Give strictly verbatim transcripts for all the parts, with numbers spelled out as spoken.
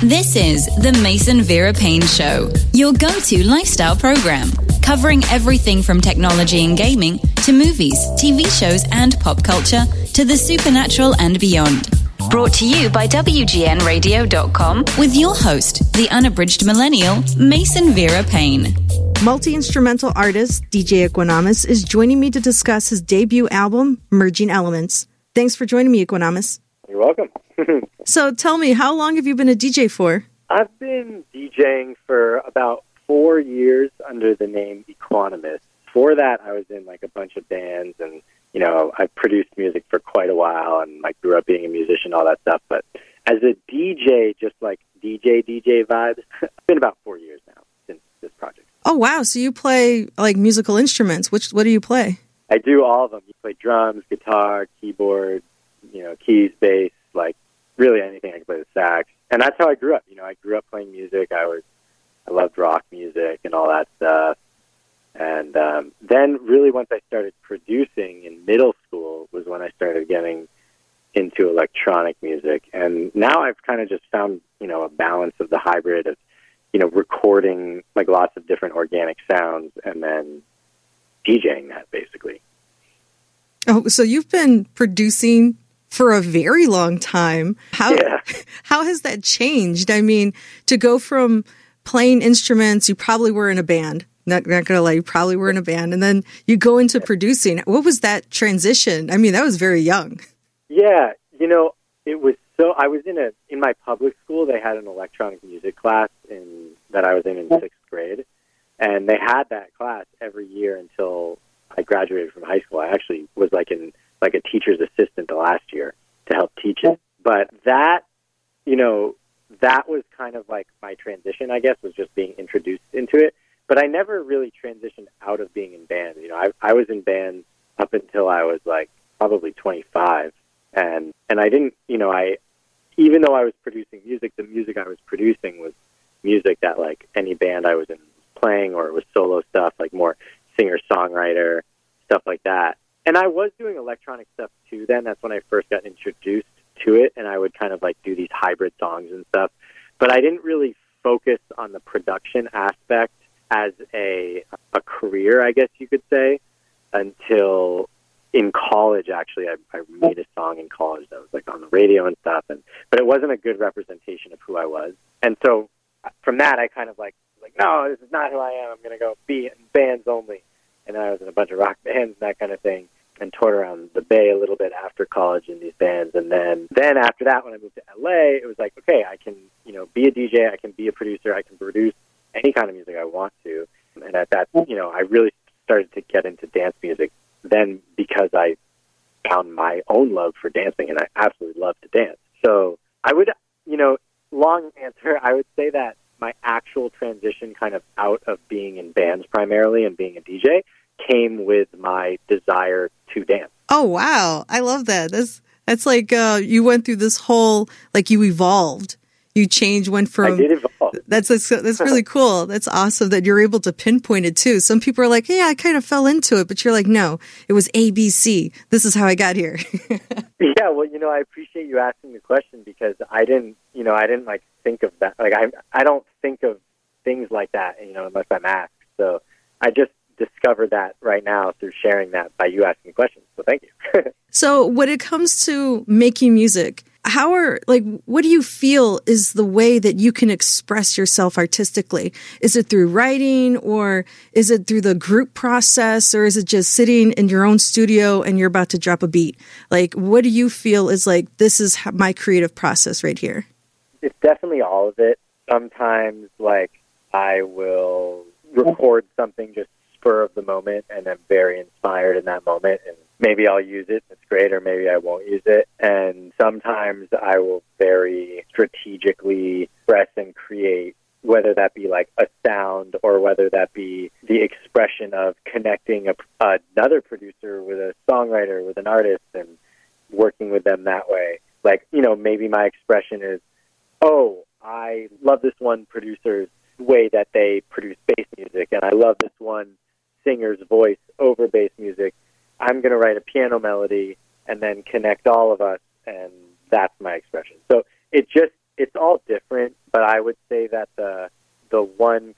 This is the Mason Vera Payne Show, your go-to lifestyle program, covering everything from technology and gaming to movies, T V shows and pop culture to the supernatural and beyond. Brought to you by W G N radio dot com with your host, the unabridged millennial, Mason Vera Payne. Multi-instrumental artist D J Equinomus is joining me to discuss his debut album, Merging Elements. Thanks for joining me, Equinomus. You're welcome. So tell me, how long have you been a D J for? I've been DJing for about four years under the name Equinomus. Before that, I was in like a bunch of bands, and you know, I produced music for quite a while, and I grew up being a musician, all that stuff. But as a D J, just like D J, D J vibes, it's been about four years now since this project. Oh, wow. So you play like musical instruments. Which, what do you play? I do all of them. You play drums, guitar, keyboard, you know, keys, bass, like really anything. I can play the sax. And that's how I grew up. You know, I grew up playing music. I was, I loved rock music and all that stuff. And um, then really once I started producing in middle school was when I started getting into electronic music. And now I've kind of just found, you know, a balance of the hybrid of, you know, recording like lots of different organic sounds and then DJing that basically. Oh, so you've been producing for a very long time. How yeah. How has that changed? I mean, to go from playing instruments, you probably were in a band. Not, not gonna lie, you probably were in a band, and then you go into producing. What was that transition? I mean, that was very young. Yeah, you know, it was so. I was in a in my public school. They had an electronic music class in that I was in in sixth grade, and they had that class every year until I graduated from high school. I actually was like in like a teacher's assistant the last year to help teach it. But that, you know, that was kind of like my transition. I guess was just being introduced into it. But I never really transitioned out of being in bands. You know, I, I was in bands up until I was like probably twenty-five, and and I didn't, you know, I even though I was producing music, the music I was producing was music that like any band I was in playing, or it was solo stuff, like more singer-songwriter stuff like that. And I was doing electronic stuff too. Then that's when I first got introduced to it, and I would kind of like do these hybrid songs and stuff. But I didn't really focus on the production aspect as a a career, I guess you could say, until in college. Actually, I, I made a song in college that was like on the radio and stuff, and but it wasn't a good representation of who I was. And so from that, I kind of like like no, this is not who I am. I'm going to go be in bands only. And then I was in a bunch of rock bands and that kind of thing, and toured around the Bay a little bit after college in these bands. And then then after that, when I moved to L A, it was like, okay, I can you know be a D J, I can be a producer, I can produce any kind of music I want to. And at that, you know, I really started to get into dance music then because I found my own love for dancing, and I absolutely love to dance. So I would, you know, long answer, I would say that my actual transition kind of out of being in bands primarily and being a D J came with my desire to dance. Oh, wow. I love that. That's, that's like uh, you went through this whole, like you evolved. You changed, went from... I did evolve. That's, that's, that's really cool. That's awesome that you're able to pinpoint it, too. Some people are like, yeah, I kind of fell into it. But you're like, no, it was A, B, C. This is how I got here. Yeah, well, you know, I appreciate you asking the question because I didn't, you know, I didn't, like, think of that. Like, I I don't think of things like that, you know, unless I'm asked. So I just discovered that right now through sharing that by you asking questions. So thank you. So when it comes to making music, how are, like, what do you feel is the way that you can express yourself artistically? Is it through writing, or is it through the group process, or is it just sitting in your own studio and you're about to drop a beat? Like, what do you feel is like, this is my creative process right here? It's definitely all of it. Sometimes, like, I will record something just spur of the moment, and I'm very inspired in that moment, and maybe I'll use it, it's great, or maybe I won't use it. And sometimes I will very strategically express and create, whether that be like a sound or whether that be the expression of connecting a, another producer with a songwriter, with an artist, and working with them that way. Like, you know, maybe my expression is, oh, I love this one producer's way that they produce bass music, and I love this one singer's voice over bass music. I'm going to write a piano melody and then connect all of us, and that's my expression. So it just, it's all different, but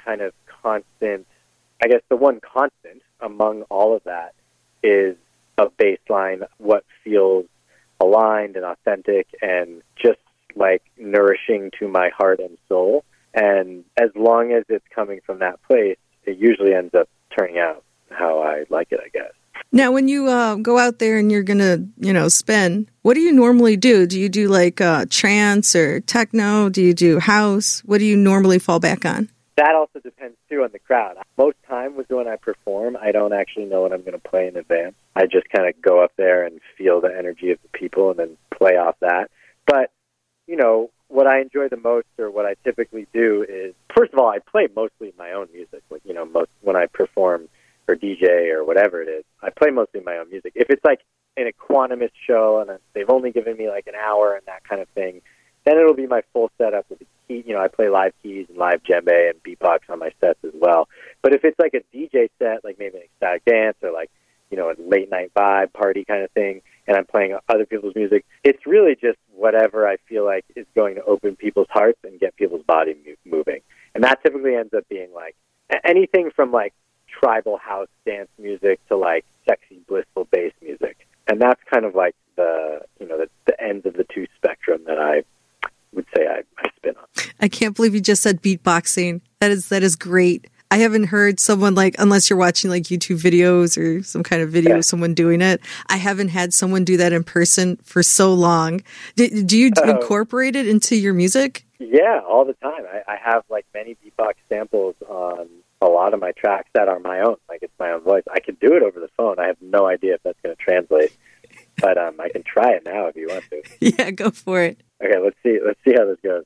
kind of constant, I guess the one constant among all of that is a bass line, what feels aligned and authentic and just like nourishing to my heart and soul. And as long as it's coming from that place, it usually ends up turning out how I like it, I guess. Now, when you uh, go out there and you're going to, you know, spin, what do you normally do? Do you do like uh, trance or techno? Do you do house? What do you normally fall back on? That also depends, too, on the crowd. Most times when I perform, I don't actually know what I'm going to play in advance. I just kind of go up there and feel the energy of the people and then play off that. But, you know, what I enjoy the most, or what I typically do is, first of all, I play mostly my own music. Like, you know, most when I perform or D J or whatever it is, I play mostly my own music. If it's like in a Quantumous show and they've only given me like an hour and that kind of thing, then it'll be my full setup with the key. You know, I play live keys and live djembe and beatbox on my sets as well. But if it's like a D J set, like maybe an ecstatic dance or like, you know, a late night vibe party kind of thing, and I'm playing other people's music, it's really just whatever I feel like is going to open people's hearts and get people's body mo- moving. And that typically ends up being like anything from like tribal house dance music to like sexy, blissful bass music. And that's kind of like the, you know, the, the ends of the two spectrum that I would say I, I spin on. I can't believe you just said beatboxing. That is, that is great. I haven't heard someone like, unless you're watching like YouTube videos or some kind of video Yeah. of someone doing it. I haven't had someone do that in person for so long. Do, do you Oh. incorporate it into your music? Yeah, all the time. I, I have like many beatbox samples on a lot of my tracks that are my own. Like it's my own voice. I can do it over the phone. I have no idea if that's going to translate, but um, I can try it now if you want to. Yeah, go for it. Okay, let's see. Let's see how this goes.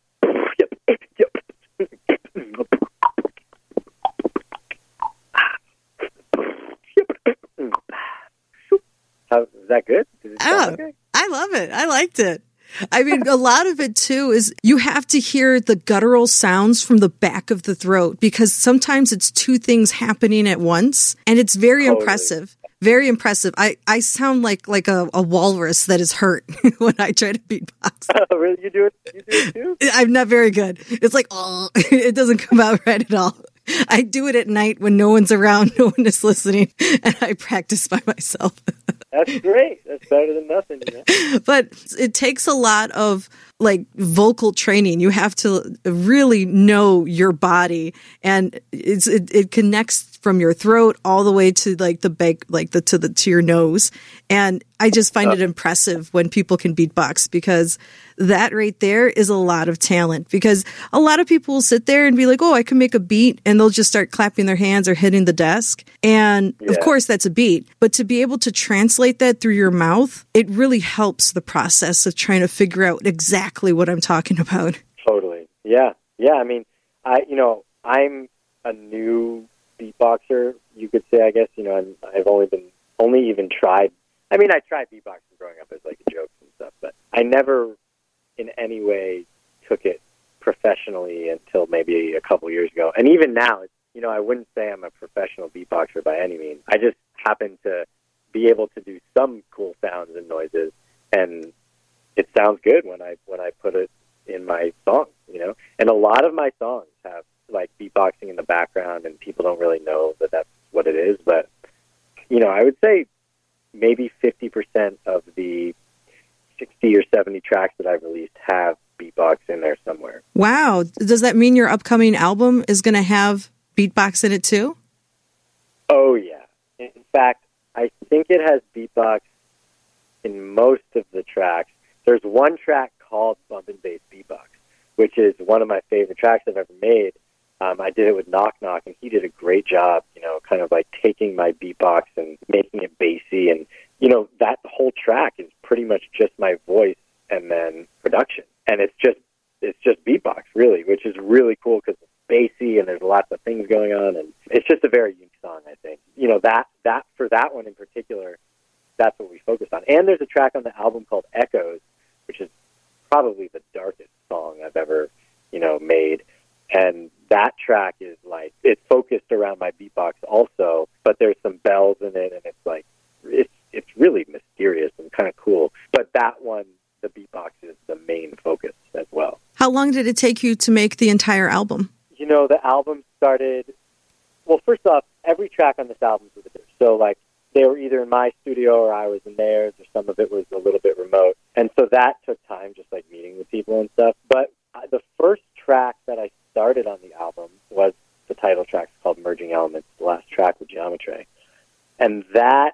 How, is that good? Does it sound Oh, okay? I love it. I liked it. I mean, a lot of it too is you have to hear the guttural sounds from the back of the throat because sometimes it's two things happening at once, and it's very Totally. impressive. Very impressive. I, I sound like like a, a walrus that is hurt when I try to beatbox. Oh, really? You do it? You do it too? I'm not very good. It's like, oh, it doesn't come out right at all. I do it at night when no one's around, no one is listening, and I practice by myself. That's great. That's better than nothing, you know? But it takes a lot of like vocal training. You have to really know your body, and it's it, it connects from your throat all the way to like the back, like the to the to your nose. And I just find it impressive when people can beatbox, because that right there is a lot of talent. Because a lot of people will sit there and be like, "Oh, I can make a beat," and they'll just start clapping their hands or hitting the desk. And of Yeah. course, that's a beat. But to be able to translate that through your mouth, it really helps the process of trying to figure out exactly what I'm talking about. Totally. Yeah. Yeah. I mean, I, you know, I'm a new beatboxer, you could say, I guess. You know, I'm, I've only been, only even tried, I mean, I tried beatboxing growing up as like a joke and stuff, but I never in any way took it professionally until maybe a couple years ago. And even now, it's, you know, I wouldn't say I'm a professional beatboxer by any means. I just happen to be able to do some cool sounds and noises, and it sounds good when I when I put it in my songs, you know. And a lot of my songs have like beatboxing in the background, and people don't really know that that's what it is. But you know, I would say maybe fifty percent of the sixty or seventy tracks that I've released have beatbox in there somewhere. Wow. Does that mean your upcoming album is going to have beatbox in it too? Oh yeah. In fact, I think it has beatbox in most of the tracks. There's one track called Bump and Bass Beatbox, which is one of my favorite tracks I've ever made. Um, I did it with Knock Knock, and he did a great job, you know, kind of like taking my beatbox and making it bassy. And, you know, that whole track is pretty much just my voice and then production. And it's just it's just beatbox, really, which is really cool because it's bassy and there's lots of things going on. And it's just a very unique song, I think. You know, that, that for that one in particular, that's what we focused on. And there's a track on the album called Echoes, which is probably the darkest song I've ever, you know, made. And that track is like, it's focused around my beatbox also, but there's some bells in it, and it's like, it's it's really mysterious and kind of cool. But that one, the beatbox is the main focus as well. How long did it take you to make the entire album? You know, the album's started, well, first off, every track on this album was a different. So, like, they were either in my studio or I was in theirs, or some of it was a little bit remote. And so that took time, just like meeting with people and stuff. But uh, the first track that I started on the album was the title track. It's called Merging Elements, the last track with Geometry. And that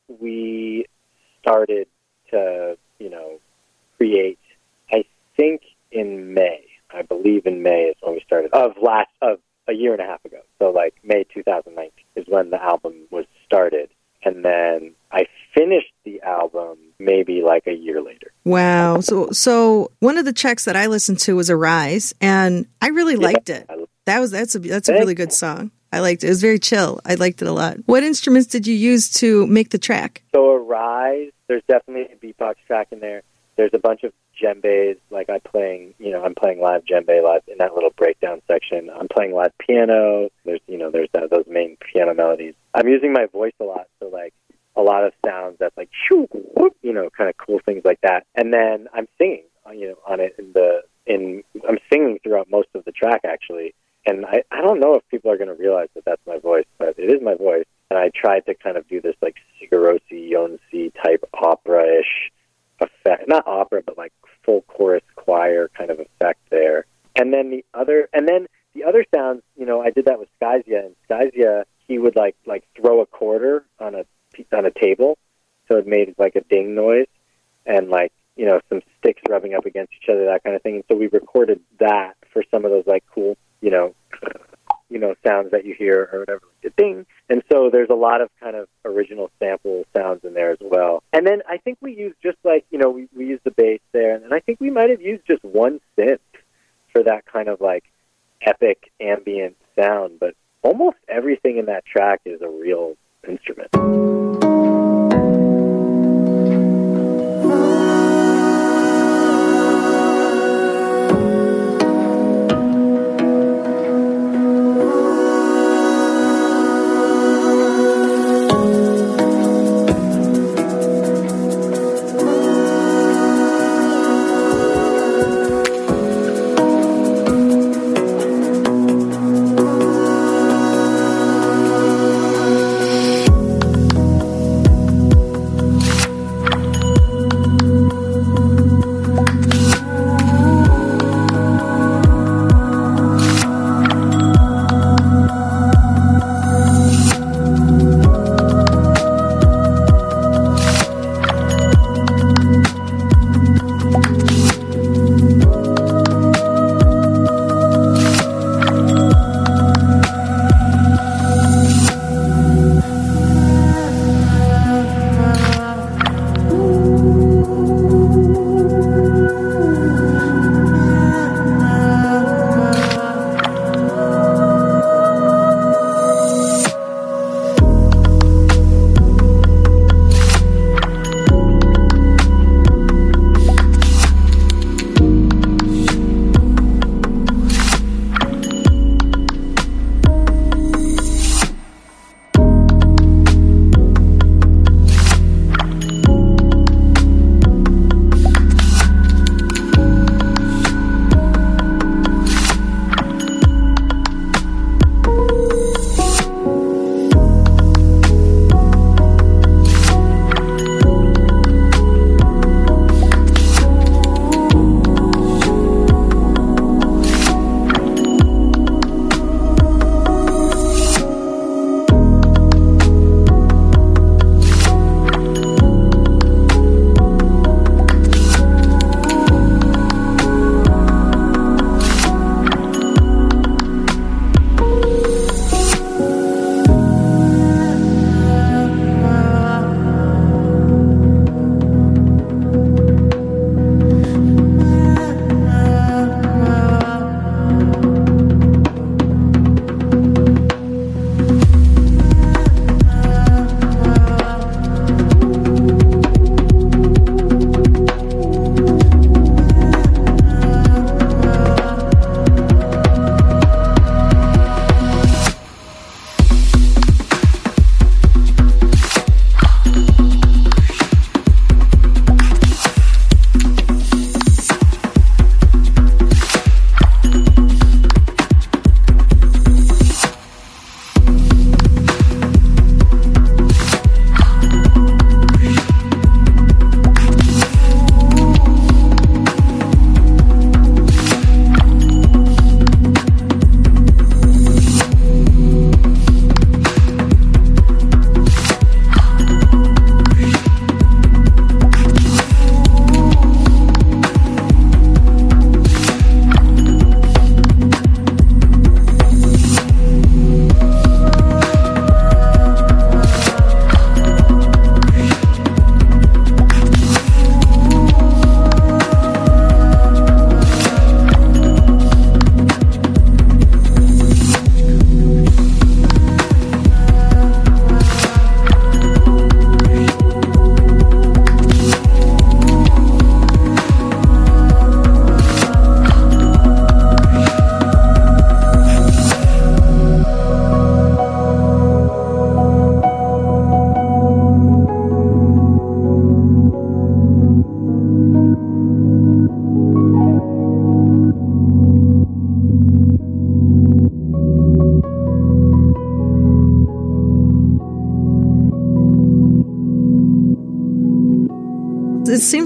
we started to, you know, create, I think, in May. I believe in May is when we started, of last, of a year and a half ago. So, like, May two thousand nineteen is when the album was started. And then I finished the album maybe like a year later. Wow. So so one of the tracks that I listened to was Arise, and I really liked yeah, it. I, That was that's a that's a really good song. I liked it. It was very chill. I liked it a lot. What instruments did you use to make the track? So Arise, there's definitely a beatbox track in there. There's a bunch of djembes, like I'm playing, you know, I'm playing live djembe live in that little breakdown section. I'm playing live piano. There's, you know, there's that, those main piano melodies. I'm using my voice a lot, so like a lot of sounds that's like, shoo, whoop, you know, kind of cool things like that. And then I'm singing, you know, on it in the, in, I'm singing throughout most of the track actually. And I, I don't know if people are going to realize that that's my voice, but it is my voice. And I tried to kind of do this like Sigur Rós, Jónsi type opera-ish effect, not opera, but like full chorus choir kind of effect there. And then the other, and then the other sounds, you know, I did that with Skyzia, and Skyzia, he would like like throw a quarter on a on a table, so it made like a ding noise, and like, you know, some sticks rubbing up against each other, that kind of thing. And so we recorded that for some of those like cool, you know, you know, sounds that you hear or whatever, like a ding. And so there's a lot of kind of original sample sounds in there as well. And then I think we used just like, you know, we, we used the bass there, and I think we might have used just one synth for that kind of like epic ambient sound. But almost everything in that track is a real instrument.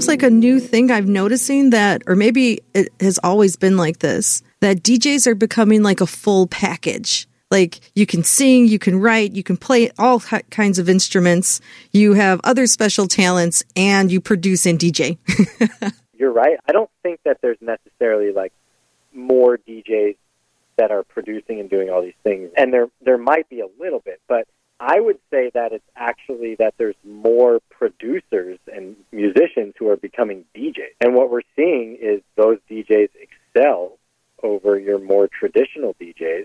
there's like a new thing I'm noticing that, or maybe it has always been like this, that D Js are becoming like a full package. Like you can sing, you can write, you can play all kinds of instruments, you have other special talents, and you produce and D J. You're right. I don't think that there's necessarily like more D Js that are producing and doing all these things. And there there might be a little bit, but I would say that it's actually that there's more producers and musicians who are becoming D Js. And what we're seeing is those D Js excel over your more traditional D Js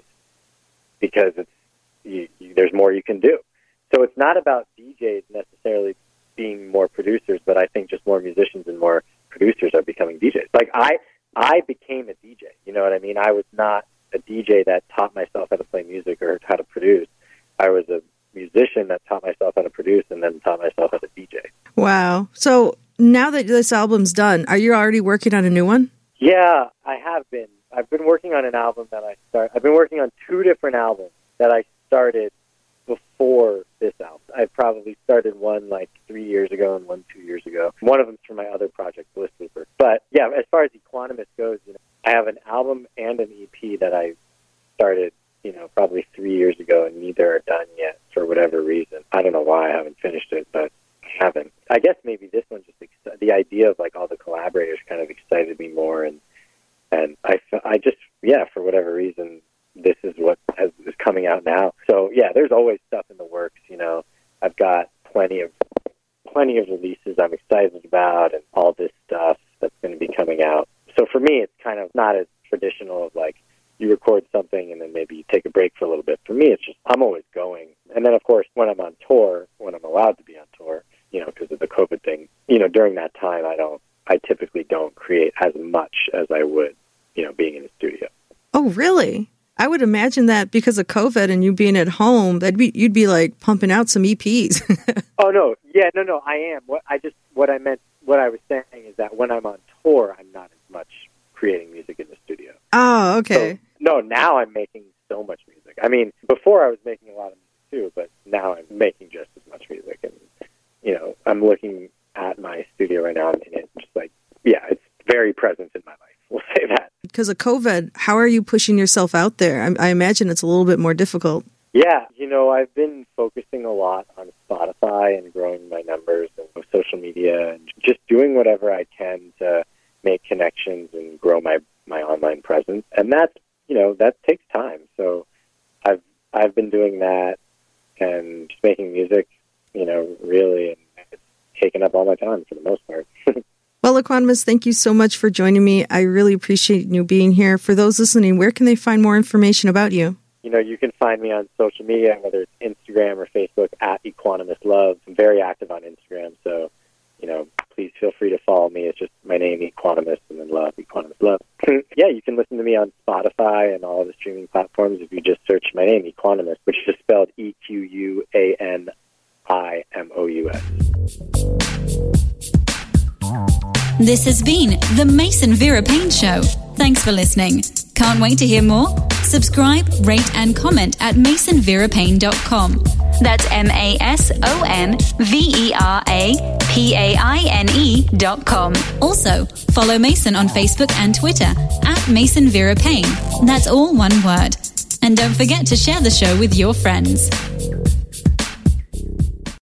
because it's you, you, there's more you can do. So it's not about D Js necessarily being more producers, but I think just more musicians and more producers are becoming D Js. Like I, I became a D J. You know what I mean? I was not a D J that taught myself how to play music or how to produce. I was a musician that taught myself how to produce and then taught myself how to D J. Wow. So now that this album's done, are you already working on a new one? Yeah, I have been. I've been working on an album that I start. I've been working on two different albums that I started before this album. I probably started one like three years ago and one two years ago. One of them's for my other project, Bliss Looper. But yeah, as far as Equanimous goes, you know, I have an album and an E P that I started, you know, probably three years ago, and neither are done yet for whatever reason. I don't know why I haven't finished it, but I haven't. I guess maybe this one just, ex- the idea of like all the collaborators kind of excited me more, and and I, I just, yeah, for whatever reason, this is what has, is coming out now. So yeah, there's always stuff in the works, you know. I've got plenty of plenty of releases I'm excited about and all this stuff that's going to be coming out. So for me, it's kind of not as traditional of like you record something and then maybe you take a break for a little bit. For me, it's just I'm always going. And then, of course, when I'm on tour, when I'm allowed to be on tour, you know, because of the COVID thing, you know, during that time, I don't, I typically don't create as much as I would, you know, being in the studio. Oh, really? I would imagine that because of COVID and you being at home, that'd be you'd be like pumping out some E Ps. Oh no, yeah, no, no, I am. What I just what I meant, what I was saying is that when I'm on tour, I'm not as much creating music in the studio. Oh, okay. So, no, now I'm making so much music. I mean, before I was making a lot of music too, but now I'm making just as much music. And you know, I'm looking at my studio right now, and it's just like, yeah, it's very present in my life. We'll say that. Because of COVID, how are you pushing yourself out there? I, I imagine it's a little bit more difficult. Yeah, you know, I've been focusing a lot on Spotify and growing my numbers and social media and just doing whatever I can to make connections and grow my, my online presence. And that's, you know, that takes time. So I've I've been doing that and just making music, you know, really, and it's taken up all my time for the most part. Well, Equanimous, thank you so much for joining me. I really appreciate you being here. For those listening, where can they find more information about you? You know, you can find me on social media, whether it's Instagram or Facebook, at Equanimous Love. I'm very active on Instagram, so, you know, please feel free to follow me. It's just my name, Equanimous, and then Love, Equanimous Love. Yeah, you can listen to me on Spotify and all the streaming platforms if you just search my name, Equanimous, which is spelled E Q U A N I M O U S. This has been the Mason Vera Payne Show. Thanks for listening. Can't wait to hear more? Subscribe, rate, and comment at mason vera payne dot com. That's M A S O N V E R A P A I N E dot com. Also, follow Mason on Facebook and Twitter at Mason Vera Payne. That's all one word. And don't forget to share the show with your friends.